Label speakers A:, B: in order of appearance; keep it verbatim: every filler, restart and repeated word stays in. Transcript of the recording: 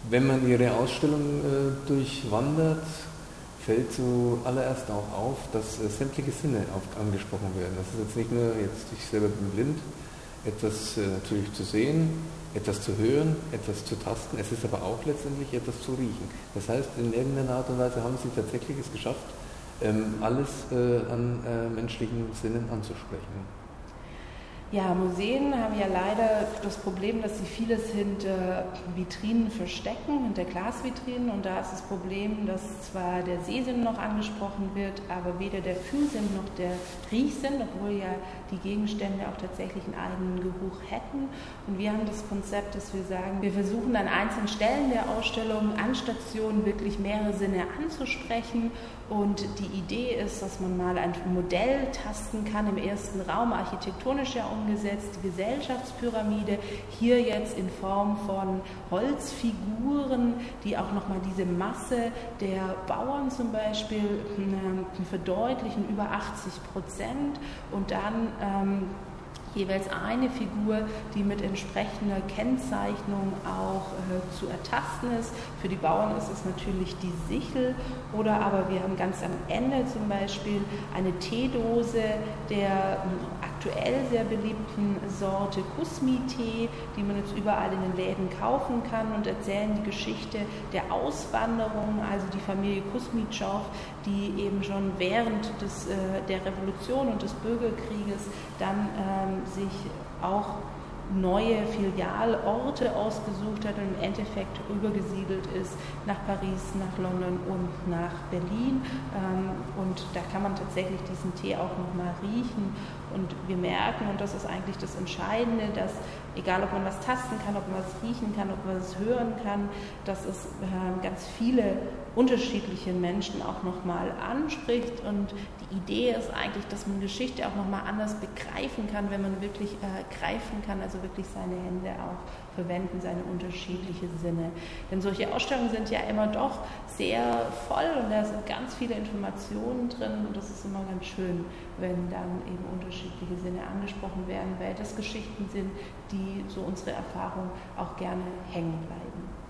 A: Wenn man Ihre Ausstellung äh, durchwandert, fällt zuallererst auch auf, dass äh, sämtliche Sinne auf, angesprochen werden. Das ist jetzt nicht nur, jetzt ich selber bin blind, etwas äh, natürlich zu sehen, etwas zu hören, etwas zu tasten, es ist aber auch letztendlich etwas zu riechen. Das heißt, in irgendeiner Art und Weise haben Sie tatsächlich es geschafft, ähm, alles äh, an äh, menschlichen Sinnen anzusprechen.
B: Ja, Museen haben ja leider das Problem, dass sie vieles hinter Vitrinen verstecken, hinter Glasvitrinen. Und da ist das Problem, dass zwar der Sehsinn noch angesprochen wird, aber weder der Fühlsinn noch der Riechsinn, obwohl ja die Gegenstände auch tatsächlich einen eigenen Geruch hätten. Und wir haben das Konzept, dass wir sagen, wir versuchen an einzelnen Stellen der Ausstellung, an Stationen wirklich mehrere Sinne anzusprechen. Und die Idee ist, dass man mal ein Modell tasten kann, im ersten Raum architektonisch ja umgesetzt, die Gesellschaftspyramide, hier jetzt in Form von Holzfiguren, die auch nochmal diese Masse der Bauern zum Beispiel äh, verdeutlichen, über achtzig Prozent, und dann ähm, jeweils eine Figur, die mit entsprechender Kennzeichnung auch äh, zu ertasten ist. Für die Bauern ist es natürlich die Sichel, oder aber wir haben ganz am Ende zum Beispiel eine Teedose der äh, aktuell sehr beliebten Sorte Kusmi-Tee, die man jetzt überall in den Läden kaufen kann, und erzählen die Geschichte der Auswanderung, also die Familie Kusmitschov, die eben schon während des, äh, der Revolution und des Bürgerkrieges dann ähm, sich auch neue Filialorte ausgesucht hat und im Endeffekt übergesiedelt ist nach Paris, nach London und nach Berlin. Und da kann man tatsächlich diesen Tee auch nochmal riechen. Und wir merken, und das ist eigentlich das Entscheidende, dass egal ob man was tasten kann, ob man was riechen kann, ob man was hören kann, dass es ganz viele unterschiedliche Menschen auch nochmal anspricht. Und die Idee ist eigentlich, dass man Geschichte auch nochmal anders begreifen kann, wenn man wirklich äh, greifen kann, also wirklich seine Hände auch verwenden, seine unterschiedlichen Sinne. Denn solche Ausstellungen sind ja immer doch sehr voll und da sind ganz viele Informationen drin, und das ist immer ganz schön, wenn dann eben unterschiedliche Sinne angesprochen werden, weil das Geschichten sind, die so unsere Erfahrung auch gerne hängen bleiben.